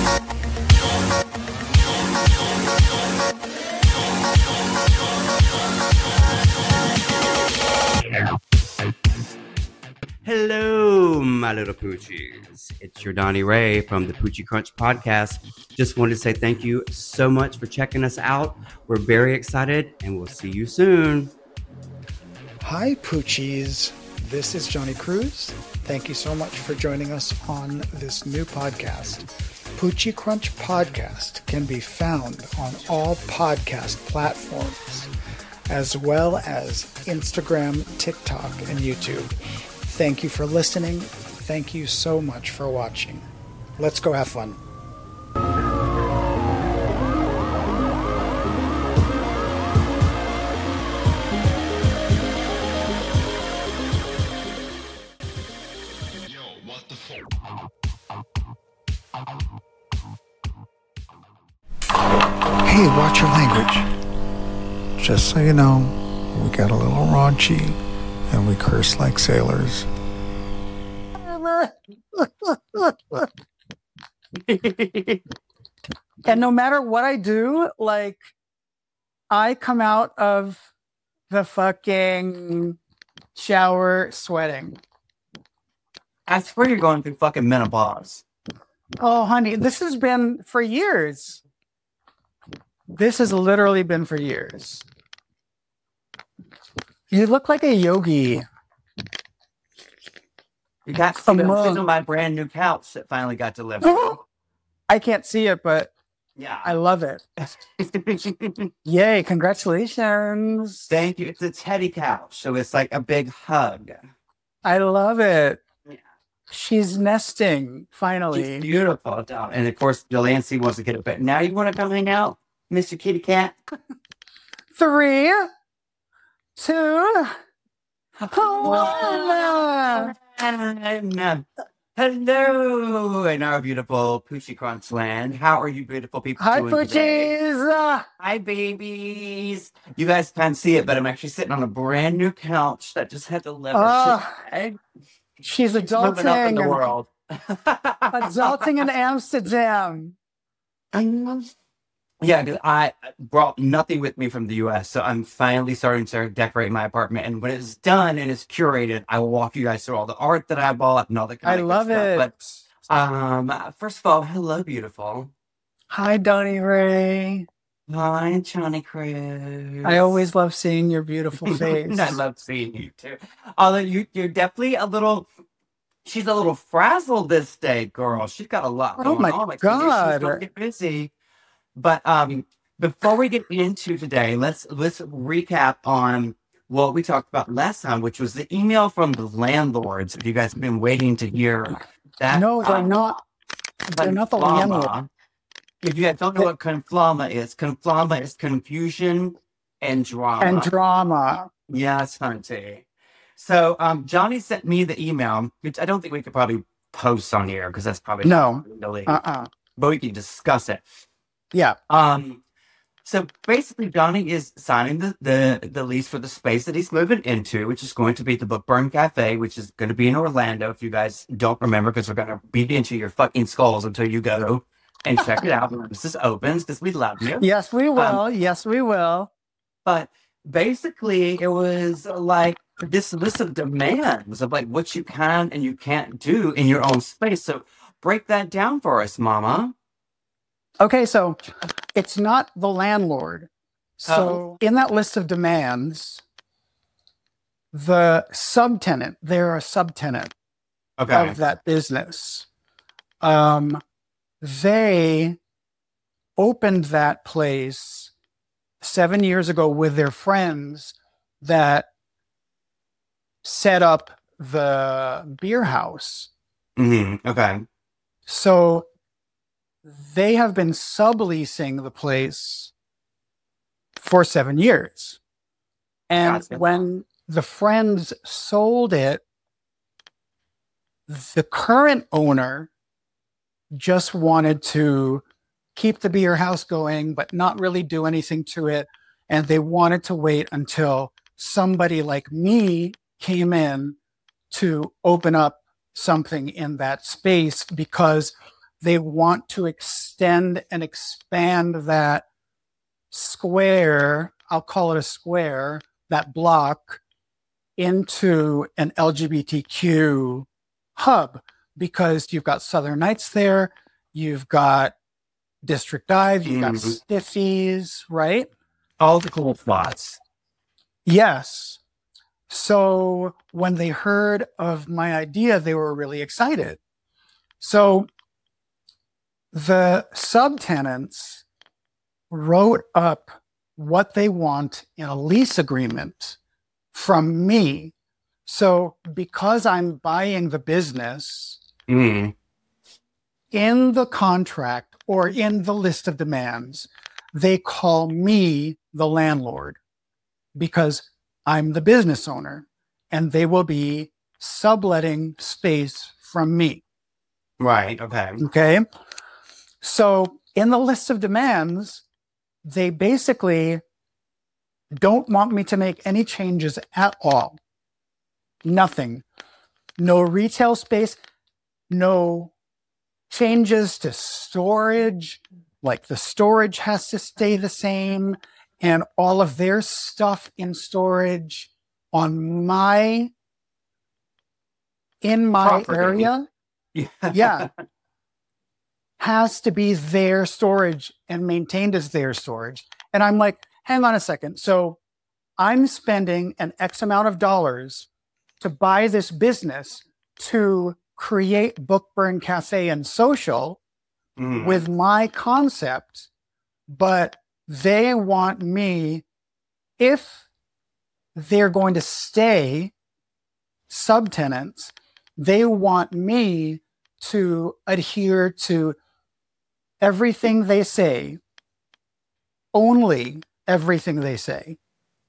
Hello, my little poochies. It's your Donnie Ray from the Poochie Crunch podcast. Just wanted to say thank you so much for checking us out. We're very excited, and we'll see you soon. Hi, Poochies. This is Johnny Cruz. Thank you so much for joining us on this new podcast. Poochie Crunch Podcast can be found on all podcast platforms, as well as Instagram, TikTok, and YouTube. Thank you for listening. Thank you so much for watching. Let's go have fun. Hey, watch your language. Just so you know, we got a little raunchy and we curse like sailors. And no matter what I do, like, I come out of the fucking shower sweating. I swear you're going through fucking menopause. Oh, honey, this has been for years. This has literally been for years. You look like a yogi. You got to sit on my brand new couch that finally got delivered. I can't see it, but yeah, I love it. Yay, congratulations. Thank you. It's a teddy couch, so it's like a big hug. I love it. Yeah. She's nesting, finally. She's beautiful. And of course, Delancey wants to get it, but now you want to come hang out, Mr. Kitty Cat? 3, 2, 1. Hello in our beautiful Poochie Crunch land. How are you beautiful people Hi, doing today? Poochies! Hi, babies. You guys can't see it, but I'm actually sitting on a brand new couch that just had delivered. She's adulting. Moving up in the world. Adulting in Amsterdam. Yeah, because I brought nothing with me from the U.S., so I'm finally starting to decorate my apartment. And when it's done and it's curated, I will walk you guys through all the art that I bought and all the kind of love it. But first of all, hello, beautiful. Hi, Donnie Ray. Hi, Johnny Cruz. I always love seeing your beautiful face. I love seeing you too. Although you're definitely she's a little frazzled this day, girl. She's got a lot going on. Oh my God. She's gonna get busy. But before we get into today, let's recap on what we talked about last time, which was the email from the landlords. If you guys have been waiting to hear that. No, they're not. They're not the landlord. If you guys don't know what conflama is confusion and drama. Yes, hunty. So Johnny sent me the email, which I don't think we could probably post on here because that's probably no. But we can discuss it. Yeah. So basically, Johnny is signing the lease for the space that he's moving into, which is going to be the Bookburn Cafe, which is going to be in Orlando. If you guys don't remember, because we're going to beat into your fucking skulls until you go and check it out when this opens, because we love you. Yes, we will. Yes, we will. But basically, it was like this list of demands of like what you can and you can't do in your own space. So break that down for us, Mama. Okay, so it's not the landlord. So in that list of demands, the subtenant, they're a subtenant of that business. They opened that place 7 years ago with their friends that set up the beer house. Mm-hmm. Okay. So they have been subleasing the place for 7 years. And when the friends sold it, the current owner just wanted to keep the beer house going, but not really do anything to it. And they wanted to wait until somebody like me came in to open up something in that space, because they want to extend and expand that square, I'll call it a square, that block, into an LGBTQ hub, because you've got Southern Nights there, you've got District Dive, you've got Stiffies, right? All the cool spots. Yes. So when they heard of my idea, they were really excited. So the subtenants wrote up what they want in a lease agreement from me. So because I'm buying the business, in the contract or in the list of demands, they call me the landlord because I'm the business owner, and they will be subletting space from me. Right. Okay. Okay. So in the list of demands, they basically don't want me to make any changes at all. Nothing. No retail space, no changes to storage. Like the storage has to stay the same, and all of their stuff in storage in my Property. area, yeah, has to be their storage and maintained as their storage. And I'm like, hang on a second. So I'm spending an X amount of dollars to buy this business to create Bookburn Cafe and Social with my concept, but they want me, if they're going to stay subtenants, they want me to adhere to everything they say, only everything they say,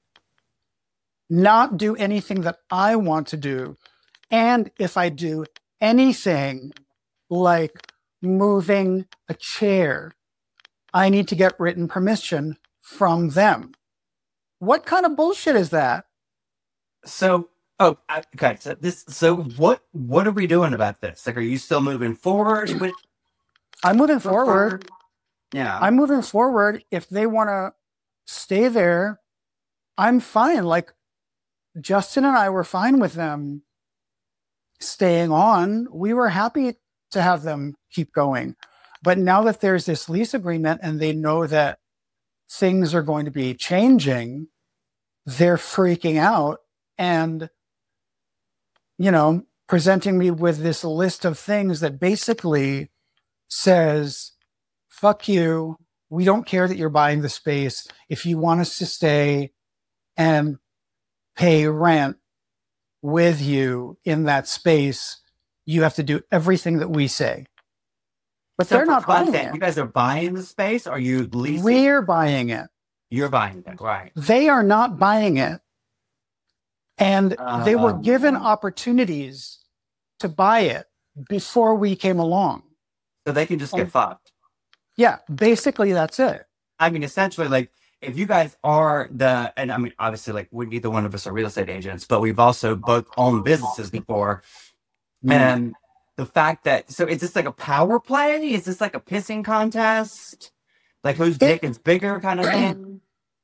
not do anything that I want to do. And if I do anything like moving a chair, I need to get written permission from them. What kind of bullshit is that? So, okay. So what are we doing about this? Like, are you still moving forward with? I'm moving forward. Yeah. I'm moving forward. If they want to stay there, I'm fine. Like, Justin and I were fine with them staying on. We were happy to have them keep going. But now that there's this lease agreement and they know that things are going to be changing, they're freaking out and, presenting me with this list of things that basically says, fuck you. We don't care that you're buying the space. If you want us to stay and pay rent with you in that space, you have to do everything that we say. But So they're for not buying content, it. you guys are buying the space? Or are you leasing? We're buying it. You're buying it, right? They are not buying it. And they were given opportunities to buy it before we came along. So they can just get fucked. Yeah, basically that's it. I mean, essentially, like, if you guys are and I mean, obviously, like, neither one of us are real estate agents, but we've also both owned businesses before. And the fact that, so is this like a power play? Is this like a pissing contest? Like, whose dick is bigger kind of thing?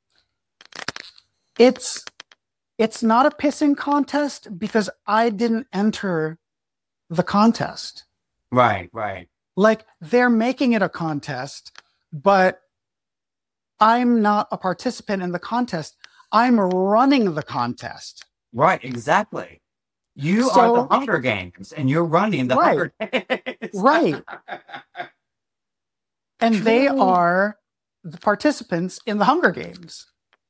It's not a pissing contest because I didn't enter the contest. Right. Like, they're making it a contest, but I'm not a participant in the contest. I'm running the contest. Right, exactly. You are the Hunger Games, and you're running the Hunger Games. Right. And they are the participants in the Hunger Games.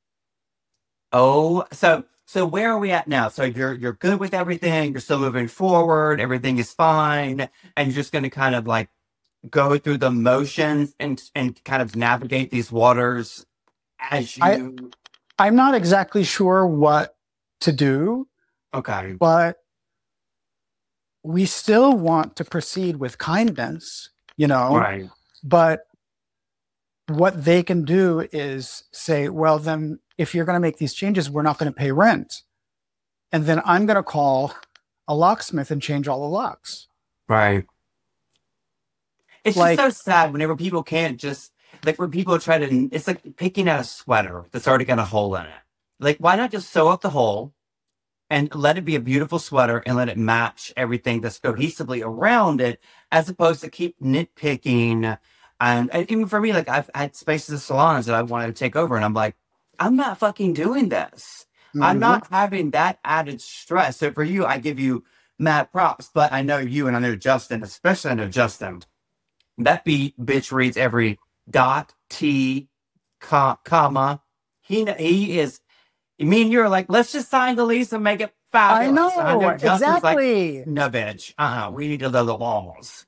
Oh, so where are we at now? So you're good with everything. You're still moving forward. Everything is fine, and you're just going to kind of like go through the motions and kind of navigate these waters as you. I'm not exactly sure what to do. Okay, but we still want to proceed with kindness, right? But what they can do is say, well, then if you're going to make these changes, we're not going to pay rent. And then I'm going to call a locksmith and change all the locks. Right. It's Like, just so sad whenever people can't just, like, when people try to, it's like picking out a sweater that's already got a hole in it. Like, why not just sew up the hole and let it be a beautiful sweater and let it match everything that's cohesively around it, as opposed to keep nitpicking. And even for me, like, I've had spaces of salons that I wanted to take over, and I'm like, I'm not fucking doing this. I'm mhm. not having that added stress. So for you, I give you mad props, but I know you and I know Justin, especially I know Justin. That bitch reads every dot, T, comma. He is, me and you are like, let's just sign the lease and make it I fabulous. know, Justin's like, exactly. no, bitch. We need to know the laws.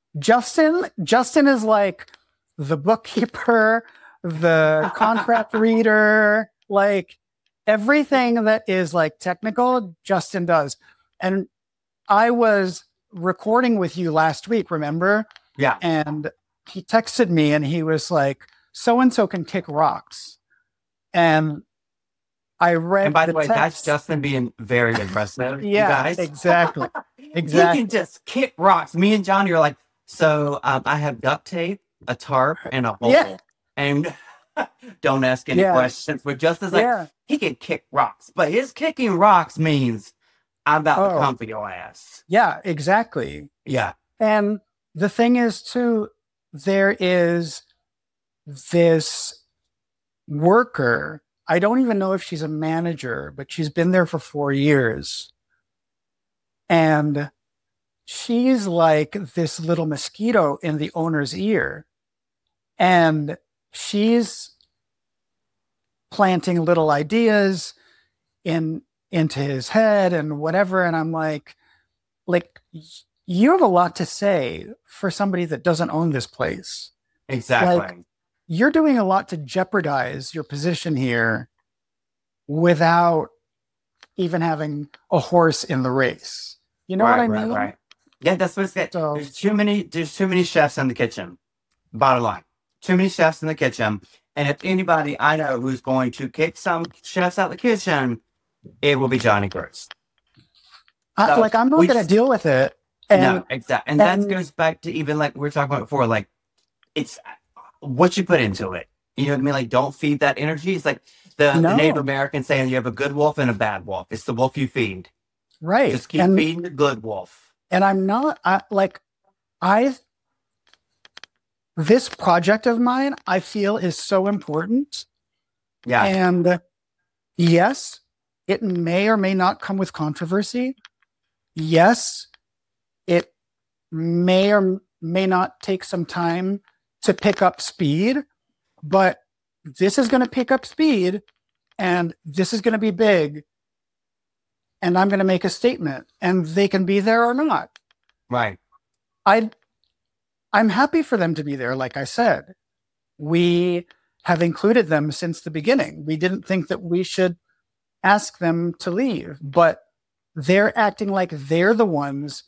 Justin is like the bookkeeper, the contract reader, like everything that is like technical, Justin does. And I was recording with you last week, remember? Yeah. And he texted me and he was like, so-and-so can kick rocks. And I read And by the way, that's text. Justin being very impressive. Yeah, you guys. exactly. He Exactly. can just kick rocks. Me and Johnny are like, so I have duct tape, a tarp, and a hole. Yeah. And don't ask any Yeah. questions. But Justin's like, Yeah. he can kick rocks. But his kicking rocks means I'm about to Oh. come for your ass. Yeah, exactly. Yeah. And the thing is, too, there is this worker. I don't even know if she's a manager, but she's been there for 4 years. And she's like this little mosquito in the owner's ear. And she's planting little ideas into his head and whatever. And I'm like, you have a lot to say for somebody that doesn't own this place. Exactly. Like, you're doing a lot to jeopardize your position here without even having a horse in the race. You know what I mean? Right. Yeah, that's what it's got. So- There's too many chefs in the kitchen. Bottom line. Too many chefs in the kitchen. And if anybody I know who's going to kick some chefs out of the kitchen, it will be Johnny Cruz. So I'm not we going to just- deal with it. And No, exactly. And that goes back to even like we were talking about before, like it's what you put into it. You know what I mean? Like, don't feed that energy. It's like the Native Americans saying you have a good wolf and a bad wolf. It's the wolf you feed. Right. Just keep feeding the good wolf. And I'm not, this project of mine, I feel is so important. Yeah. And yes, it may or may not come with controversy. Yes, it may or may not take some time to pick up speed, but this is going to pick up speed and this is going to be big. And I'm going to make a statement and they can be there or not. Right. I'm happy for them to be there. Like I said, we have included them since the beginning. We didn't think that we should ask them to leave, but they're acting like they're the ones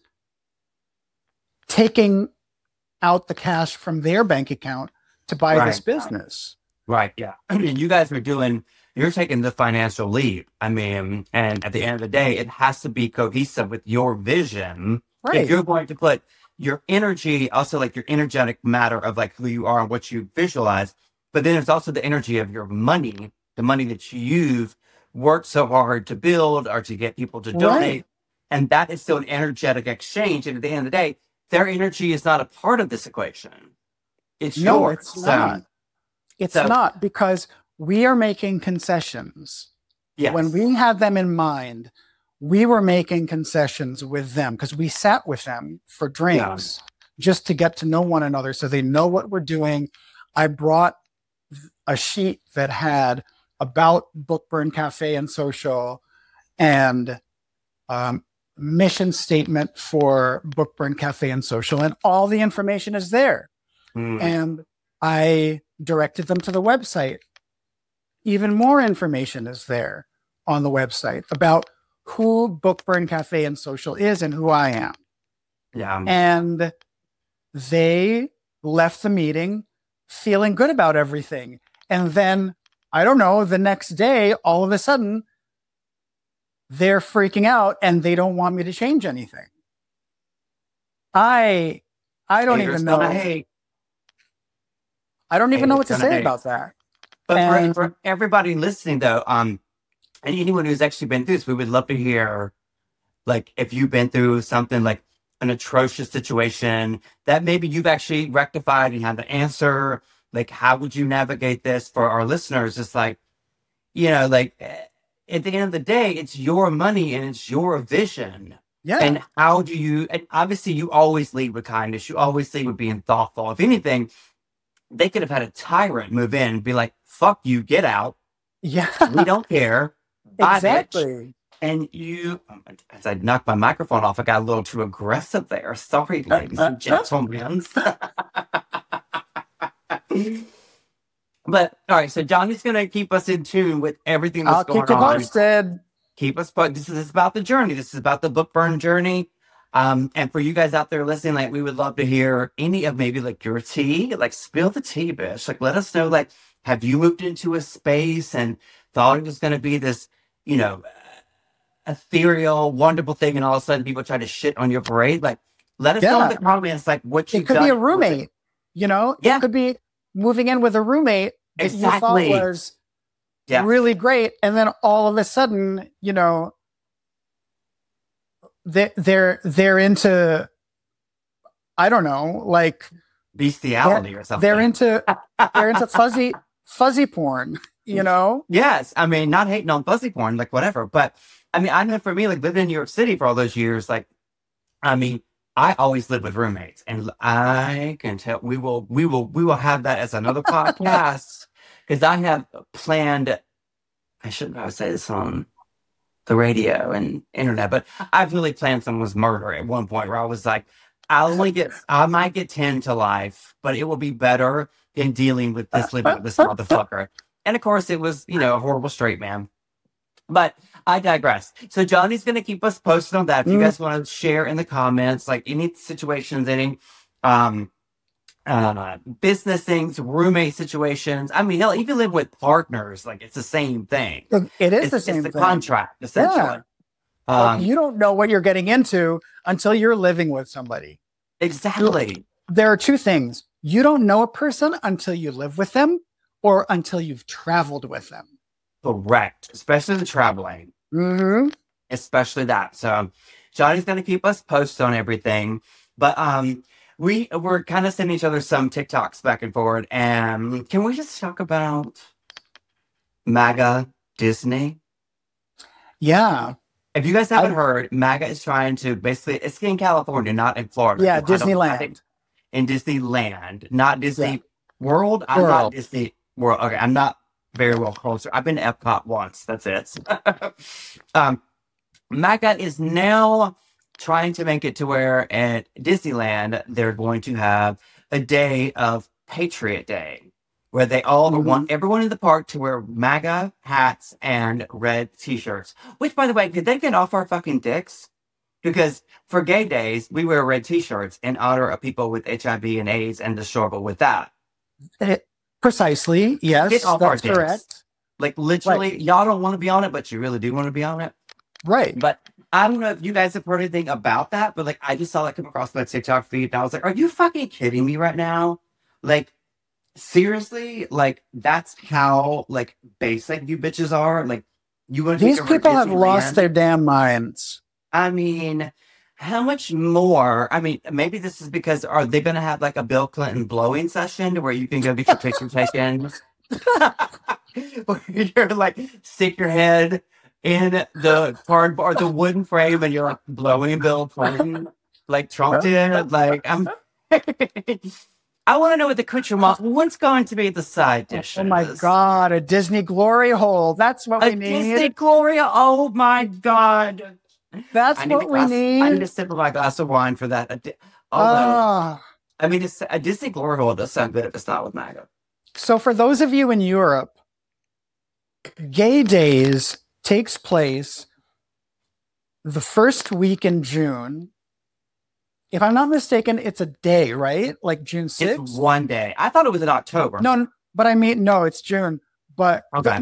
taking out the cash from their bank account to buy this business. Right. Yeah. I mean, you're taking the financial lead. I mean, and at the end of the day, it has to be cohesive with your vision. Right. If you're going to put your energy, also like your energetic matter of like who you are and what you visualize, but then there's also the energy of your money, the money that you've worked so hard to build or to get people to donate. Right. And that is still an energetic exchange. And at the end of the day, their energy is not a part of this equation. It's yours. It's not. It's not, because we are making concessions. Yes. When we had them in mind, we were making concessions with them because we sat with them for drinks just to get to know one another so they know what we're doing. I brought a sheet that had about Bookburn Cafe and Social and mission statement for Bookburn Cafe and Social, and all the information is there. And I directed them to the website. Even more information is there on the website about who Bookburn Cafe and Social is and who I am. Yeah. And they left the meeting feeling good about everything. And then, I don't know, the next day, all of a sudden, they're freaking out and they don't want me to change anything. I I don't Haters even know. gonna hate. I don't even know what to Haters gonna say hate. about that. But And- for everybody listening, though, and anyone who's actually been through this, we would love to hear, like, if you've been through something like an atrocious situation that maybe you've actually rectified and had an answer. Like, how would you navigate this for our listeners? It's like, like at the end of the day, it's your money and it's your vision. Yeah. And how do you, and obviously you always lead with kindness. You always lead with being thoughtful. If anything, they could have had a tyrant move in and be like, fuck you, get out. Yeah. We don't care. Bye, bitch. Exactly. And you, as I knocked my microphone off, I got a little too aggressive there. Sorry, ladies and gentlemen. But, all right, so Johnny's going to keep us in tune with everything that's I'll going keep you on. posted. Keep us, but this is about the journey. This is about the book burn journey. And for you guys out there listening, like, we would love to hear any of maybe like your tea, like spill the tea, bitch. Like, let us know, like, have you moved into a space and thought it was going to be this, ethereal, wonderful thing, and all of a sudden people try to shit on your parade? Like, let us know in the comments, like, what you It could be a roommate, Yeah. It could be moving in with a roommate that you thought Exactly. was Yeah. really great, and then all of a sudden, they're into, I don't know, like Bestiality or something. they're into fuzzy porn, Yes. I mean, not hating on fuzzy porn, like, whatever. But I mean, I know for me, like, living in New York City for all those years, like, I mean, I always lived with roommates, and I can tell we will have that as another podcast, because I have planned. I shouldn't have say this on the radio and internet, but I've really planned someone's murder at one point where I was like, I might get 10 to life, but it will be better than dealing with this living with this motherfucker. And of course, it was, a horrible straight man. But I digress. So Johnny's going to keep us posted on that. If you guys want to share in the comments, like, any situations, any business things, roommate situations. I mean, hell, even live with partners, like, it's the same thing. It is the same it's thing. Contract, essentially. Like, you don't know what you're getting into until you're living with somebody. Exactly. There are two things. You don't know a person until you live with them or until you've traveled with them. Correct. Especially the traveling. Mm-hmm. Especially that. So Johnny's going to keep us posted on everything. But we're kind of sending each other some TikToks back and forward. And can we just talk about MAGA Disney? Yeah. If you guys haven't heard, MAGA is trying to basically, it's in California, not in Florida. Yeah, Disneyland. In Disneyland, not Disney World. I'm World. not Disney World. Okay, I'm not very well closer. I've been to Epcot once. That's it. MAGA is now trying to make it to where at Disneyland, they're going to have a day of Patriot Day, where they all want everyone in the park to wear MAGA hats and red t-shirts. Which, by the way, could they get off our fucking dicks? Because for gay days, we wear red t-shirts in honor of people with HIV and AIDS and the struggle with that. Precisely. Yes, Get off our that's dicks. correct. Like, literally, y'all don't want to be on it, but you really do want to be on it. Right. But I don't know if you guys have heard anything about that, but, like, I just saw that come across my TikTok feed, and I was like, are you fucking kidding me right now? Like, seriously? Like, that's how, like, basic you bitches are? Like, you want to These people have lost their damn minds. I mean, how much more? I mean, maybe this is because, are they going to have, like, a Bill Clinton blowing session where you can go get your picture taken? Where you're, like, stick your head in the cardboard, the wooden frame, and you're, like, blowing Bill Clinton like Trump did? Like, I want to know what the accoutrement, what's going to be the side dishes? Oh my God, a Disney glory hole. That's what we need. Disney Gloria, oh my God. That's what we need. I need a sip of my glass of wine for that. I mean, a Disney Glory hole does sound good if it's not with MAGA. So for those of you in Europe, Gay Days takes place the first week in June. If I'm not mistaken, it's a day, right? Like June 6th? It's one day. I thought it was in October. No, but I mean, no, it's June. But, okay.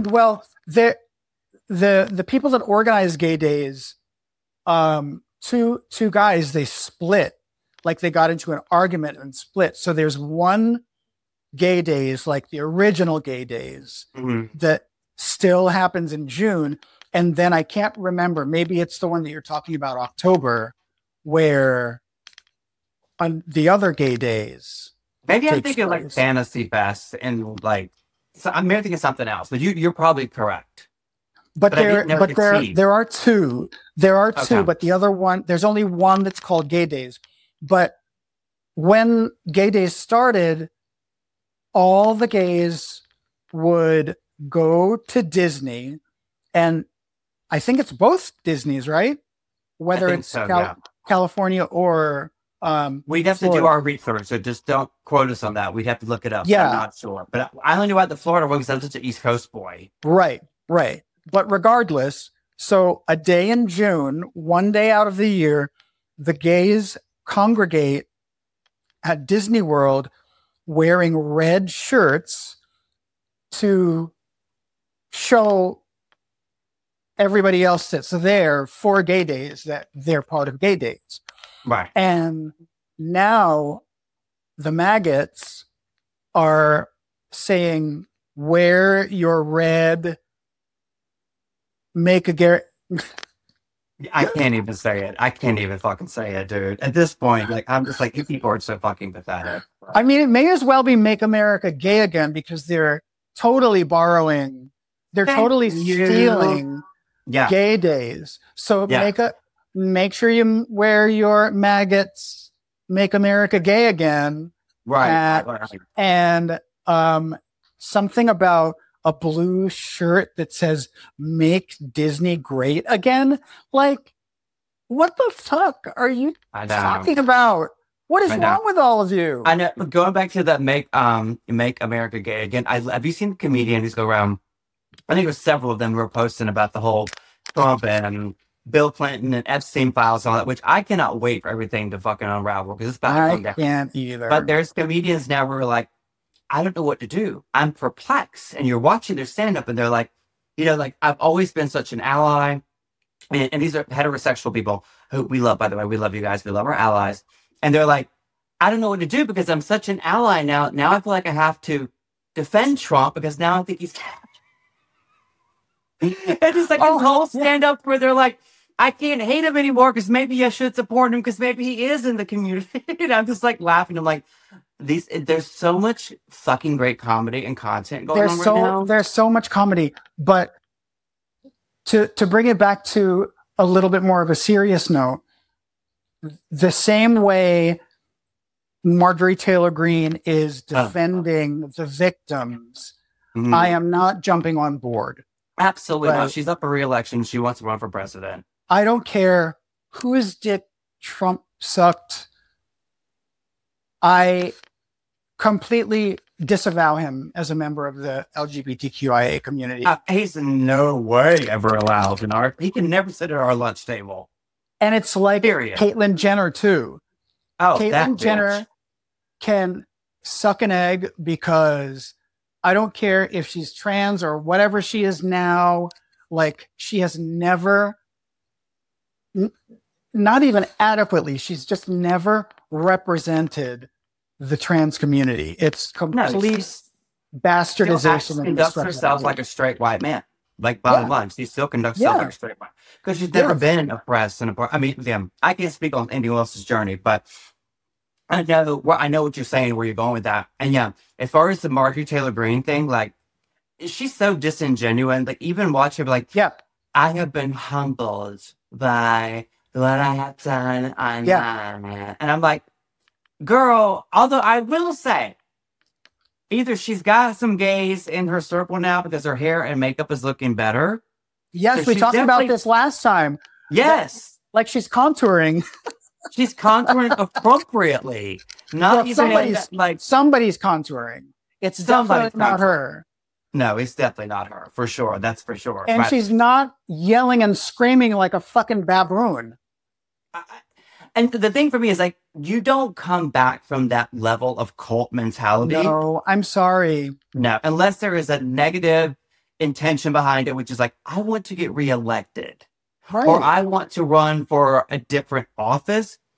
The people that organize Gay Days, two guys, they split. like they got into an argument and split. So there's one Gay Days, like the original Gay Days, that still happens in June. And then I can't remember, maybe it's the one that you're talking about, October, where on the other Gay Days. Maybe I'm thinking like Fantasy Fest and like, so I'm maybe thinking something else, but you're probably correct. But there are two. There are two, but the other one, there's only one that's called Gay Days. But when Gay Days started, all the gays would go to Disney, and I think it's both Disney's, right? Whether it's California or we'd have to do our research, so just don't quote us on that. We'd have to look it up. Yeah. I'm not sure. But I only knew about the Florida one because I'm such an East Coast boy. Right. But regardless, so a day in June, one day out of the year, the gays congregate at Disney World wearing red shirts to show everybody else that's there for Gay Days that they're part of Gay Days. Right. And now the maggots are saying, wear your red, make a Gary. I can't even say it. I can't even fucking say it, dude. At this point, like, I'm just like, you people are so fucking pathetic. I mean, it may as well be Make America Gay Again, because they're totally borrowing, totally stealing Gay Days. So make sure you wear your maggots, Make America Gay Again. Right. And something about a blue shirt that says "Make Disney Great Again." Like, what the fuck are you talking about? What is wrong with all of you? I know. Going back to that Make America Gay Again. Have you seen the comedians go around? I think it was several of them who were posting about the whole Trump and Bill Clinton and Epstein files and all that, which I cannot wait for everything to fucking unravel because it's about to come down. I can't either. But there's comedians now who are like, I don't know what to do. I'm perplexed. And you're watching their stand-up and they're like, like, I've always been such an ally. And these are heterosexual people who we love, by the way. We love you guys. We love our allies. And they're like, I don't know what to do because I'm such an ally now. Now I feel like I have to defend Trump because now I think he's and it's like this whole stand-up where they're like, I can't hate him anymore because maybe I should support him because maybe he is in the community. And I'm just like laughing. I'm like, there's so much fucking great comedy and content going on right now. There's so much comedy, but to bring it back to a little bit more of a serious note, the same way Marjorie Taylor Greene is defending the victims, I am not jumping on board. Absolutely not. She's up for re-election. She wants to run for president. I don't care whose dick Trump sucked. I completely disavow him as a member of the LGBTQIA community. He's in no way ever allowed he can never sit at our lunch table. And it's like Caitlyn Jenner too. Caitlyn Jenner can suck an egg because I don't care if she's trans or whatever she is now. Like, she has never, not even adequately, she's just never represented the trans community. It's complete bastardization. She conducts herself like a straight white man. Like, bottom line, she still conducts herself like a straight white. Because she's never been oppressed and I mean, I can't speak on anyone else's journey, but I know what you're saying, where you're going with that. And as far as the Marjorie Taylor Greene thing, like, she's so disingenuous. Like, even watch her be like, I have been humbled by what I have done online. And I'm like, girl, although I will say, either she's got some gays in her circle now because her hair and makeup is looking better. Yes, so we talked about this last time. Yes. Like, she's contouring. She's contouring appropriately. Not even somebody's contouring. It's definitely not her. No, it's definitely not her, for sure. That's for sure. And she's not yelling and screaming like a fucking baboon. And the thing for me is, like, you don't come back from that level of cult mentality. No, I'm sorry. No, unless there is a negative intention behind it, which is like, I want to get reelected. Right. Or I want to run for a different office.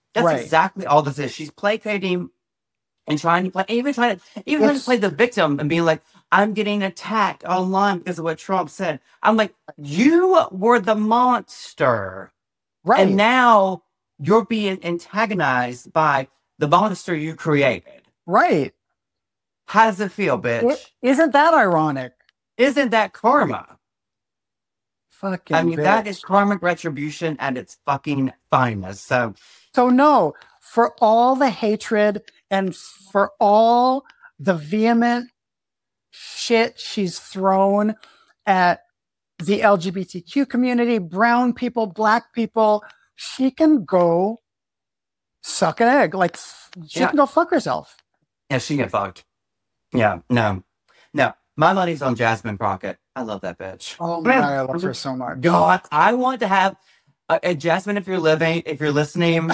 That's Right. exactly all this is. She's placating and trying to trying to play the victim and being like, I'm getting attacked online because of what Trump said. I'm like, you were the monster. Right. And now you're being antagonized by the monster you created. Right. How does it feel, bitch? Isn't that ironic? Isn't that karma? Fucking I mean, bitch. that is karmic retribution at its fucking finest. So no, for all the hatred and for all the vehement shit she's thrown at the LGBTQ community, brown people, black people, she can go suck an egg. Like, she can go fuck herself. yeah, she get fucked. Yeah, no. My money's on Jasmine Crockett. I love that bitch. Oh my God, I love her so much. God, I want to have Jasmine. If you're listening,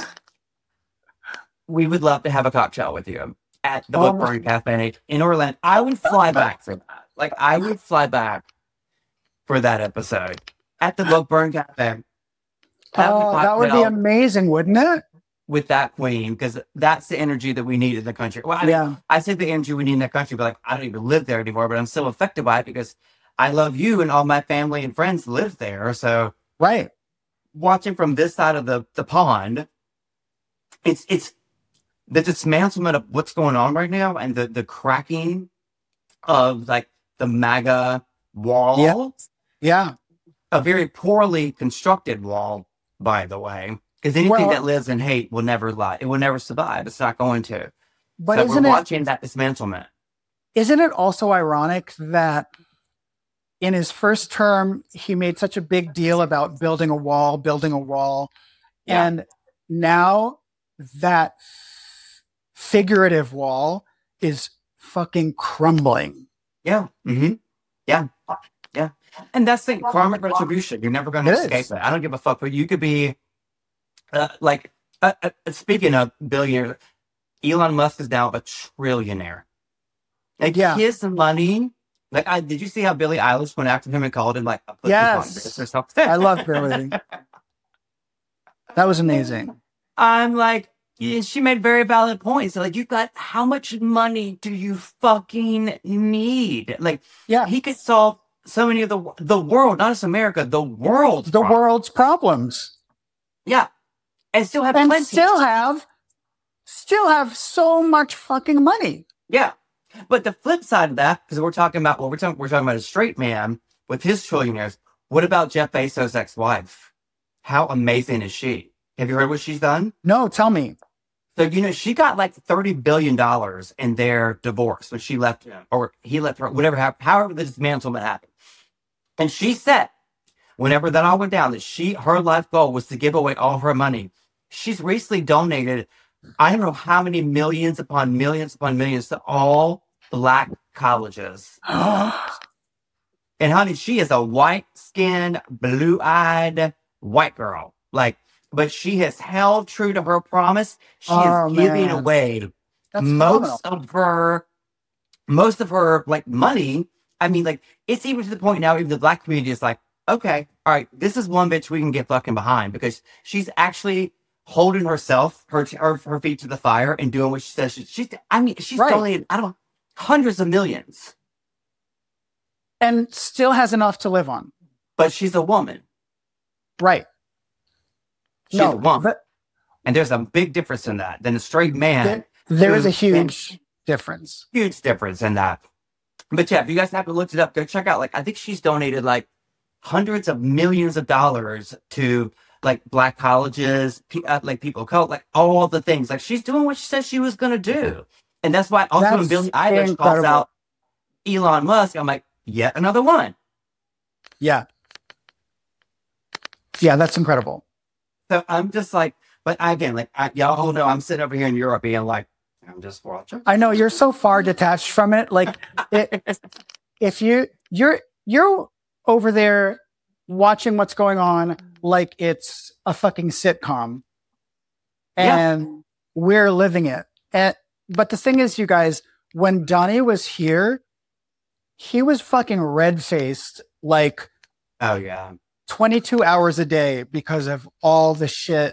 we would love to have a cocktail with you at the Book Burn Cafe in Orlando. I would fly back for that. Like, I would fly back for that episode at the Book Burn Cafe. That would be amazing, wouldn't it? With that queen, because that's the energy that we need in the country. Well, I mean, I say the energy we need in the country, but like, I don't even live there anymore, but I'm still affected by it because I love you and all my family and friends live there. So right, watching from this side of the pond, it's the dismantlement of what's going on right now and the cracking of like the MAGA wall. Yeah. A very poorly constructed wall, by the way. Because anything that lives in hate will never lie. It will never survive. It's not going to. But so we're watching that dismantlement. Isn't it also ironic that in his first term, he made such a big deal about building a wall, yeah. and now that figurative wall is fucking crumbling? Yeah. Mm-hmm. Yeah. Yeah. And that's the karmic retribution. You're never going to escape it. I don't give a fuck. But you could be speaking of billionaires, Elon Musk is now a trillionaire. Like, his money. Like, did you see how Billie Eilish went after him and called him like a pussy yes, I love Billie. That was amazing. I'm like, she made very valid points. Like, you've got, how much money do you fucking need? Like, he could solve so many of the world, not just America, the world's problems. Yeah. And still have still have so much fucking money. Yeah. But the flip side of that, because we're talking about a straight man with his trillionaires. What about Jeff Bezos' ex-wife? How amazing is she? Have you heard what she's done? No, tell me. So, she got like $30 billion in their divorce when she left him, or he left her, whatever happened, however the dismantlement happened. And she said, whenever that all went down, that her life goal was to give away all her money. She's recently donated, I don't know how many millions upon millions to all Black colleges. And honey, she is a white-skinned, blue-eyed white girl. Like, but she has held true to her promise. She is giving away most of her like money. I mean, like, it's even to the point now, even the Black community is like, okay, all right, this is one bitch we can get fucking behind because she's actually holding herself, her feet to the fire and doing what she says. She's donated, I don't know, hundreds of millions. And still has enough to live on. But she's a woman. Right. She's a woman. And there's a big difference in that than a straight man. There is a huge difference. Huge difference in that. But yeah, if you guys haven't looked it up, go check out. Like, I think she's donated like hundreds of millions of dollars to like Black colleges, like people of color, like all the things. Like, she's doing what she said she was going to do. And that's why also when Billie Eilish calls out Elon Musk, I'm like, yet another one. Yeah. Yeah, that's incredible. So I'm just like, but again, like, y'all know I'm sitting over here in Europe being like, I'm just watching. I know you're so far detached from it. Like, if you're over there watching what's going on like it's a fucking sitcom, and we're living it. But the thing is, you guys, when Donnie was here, he was fucking red-faced, like, 22 hours a day because of all the shit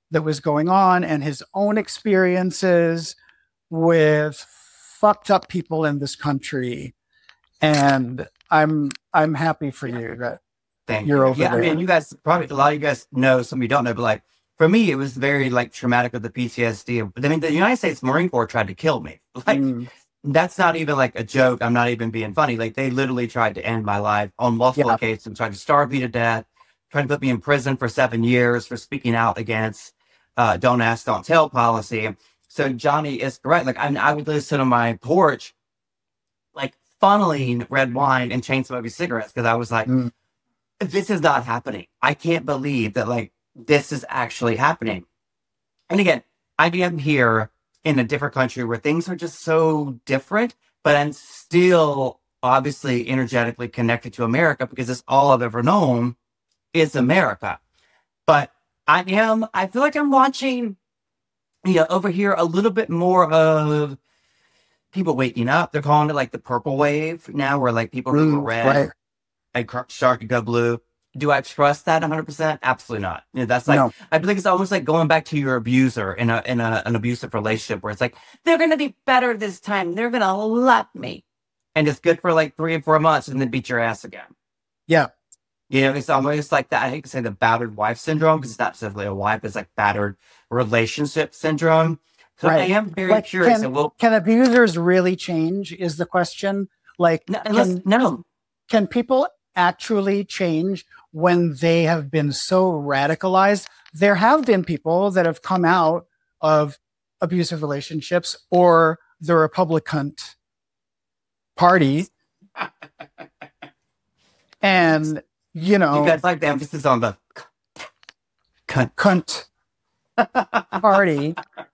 that was going on and his own experiences with fucked up people in this country. And I'm happy for you that you're over yeah, there. I mean, you guys probably, a lot of you guys know, some of you don't know, but like for me, it was very like traumatic with the PTSD. I mean, the United States Marine Corps tried to kill me. Like, that's not even like a joke. I'm not even being funny. Like, they literally tried to end my life on multiple occasions, tried to starve me to death, tried to put me in prison for 7 years for speaking out against don't ask, don't tell policy. So Johnny is correct. Like, I would listen on my porch, like funneling red wine and chain smoking cigarettes, because I was like, this is not happening. I can't believe that like this is actually happening. And again, I am here in a different country where things are just so different, but I'm still obviously energetically connected to America because it's all I've ever known is America. But I feel like I'm watching, over here a little bit more of people waking up. They're calling it like the purple wave now, where like people who are red and shark could go blue. Do I trust that 100%? Absolutely not. That's like, no. I think it's almost like going back to your abuser in an abusive relationship where it's like, they're going to be better this time. They're going to love me. And it's good for like 3 or 4 months and then beat your ass again. Yeah. It's almost like that. I hate to say the battered wife syndrome, because it's not simply a wife, it's like battered relationship syndrome. So I am very curious. Can abusers really change is the question. Like, can people actually change when they have been so radicalized? There have been people that have come out of abusive relationships or the Republican Party. And, you guys like the emphasis on the cunt party.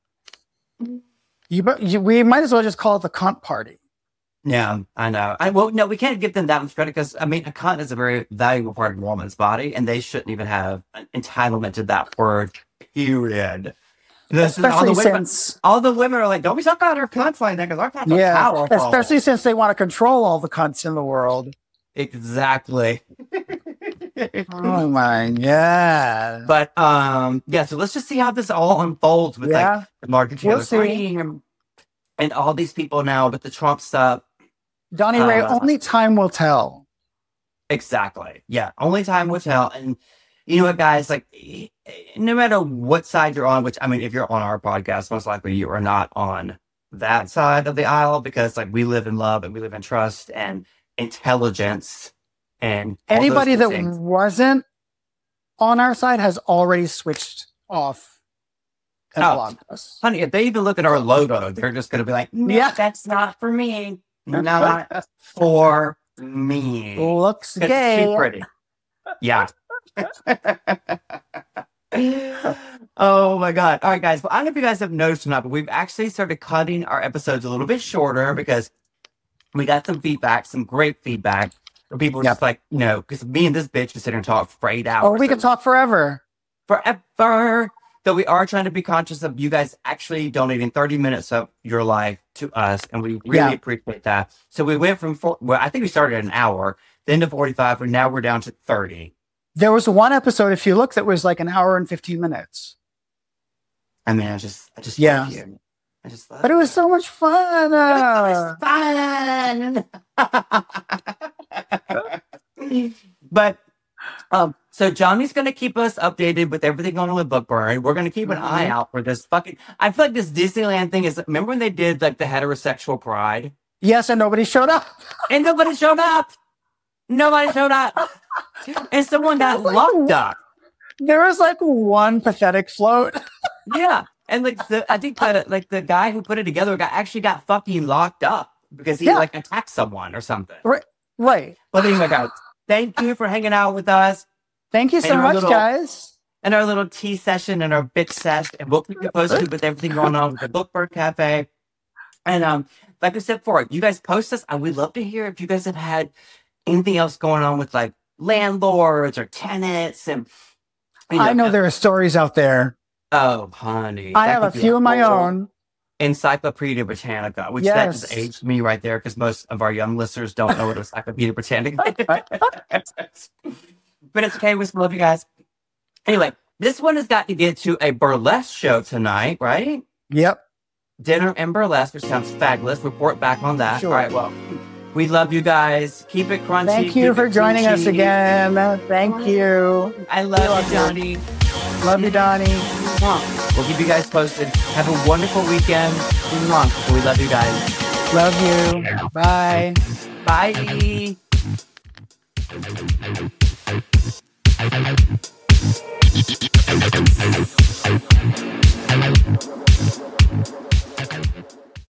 We might as well just call it the cunt party. Yeah, I know. No, we can't give them that much credit because, I mean, a cunt is a very valuable part of a woman's body, and they shouldn't even have an entitlement to that word, period. Especially since all the women are like, don't be talking about our cunts like that, because our cunts are powerful. Especially since they want to control all the cunts in the world. Exactly. Oh my God. But, so let's just see how this all unfolds with like the Marjorie Taylor Greene and all these people now with the Trump stuff. Donnie Ray, only time will tell. Exactly. Yeah, only time will tell. And you know what, guys? Like, no matter what side you're on, which, I mean, if you're on our podcast, most likely you are not on that side of the aisle, because like we live in love and we live in trust and intelligence. And anybody that wasn't on our side has already switched off. Honey, if they even look at our logo, they're just going to be like, that's not for me. Not for me. Looks gay. Too pretty. Yeah. Oh my God. All right, guys. Well, I don't know if you guys have noticed or not, but we've actually started cutting our episodes a little bit shorter because we got some feedback, some great feedback. People just like, because me and this bitch can sit here and talk for 8 hours. Oh, we can talk forever. Forever. So we are trying to be conscious of you guys actually donating 30 minutes of your life to us, and we really appreciate that. So we went from I think we started at an hour, then to 45, and now we're down to 30. There was one episode, if you look, that was like an hour and 15 minutes. I mean, I just love you. But it was so much fun. It was fun. But so Johnny's going to keep us updated with everything going on with Bookburn. We're going to keep an eye out for this fucking... I feel like this Disneyland thing is... Remember when they did like the heterosexual pride? Yes, and nobody showed up. And nobody showed up. Nobody showed up. And someone got locked up. There was like one pathetic float. Yeah. And like I think the guy who put it together actually got fucking locked up because he like attacked someone or something. Right. But anyway, guys, thank you for hanging out with us. Thank you so much, guys. And our little tea session and our bitch session. And we'll keep you posted with everything going on with the Bookburn Cafe. And like I said before, you guys post us. I would love to hear if you guys have had anything else going on with like landlords or tenants. And I know there are stories out there. Oh, honey. I have a few of my own. Encyclopedia Britannica, which that just aged me right there because most of our young listeners don't know what Encyclopedia Britannica is. But it's okay. We still love you guys. Anyway, This one has got to get to a burlesque show tonight, right? Yep. Dinner and burlesque, which sounds fabulous. Report back on that. Sure. All right, well, we love you guys. Keep it crunchy. Thank you for joining us again. Thank you. I love you, Johnny. Love you, Donnie. We'll keep you guys posted. Have a wonderful weekend. We love you guys. Love you. Bye. Bye.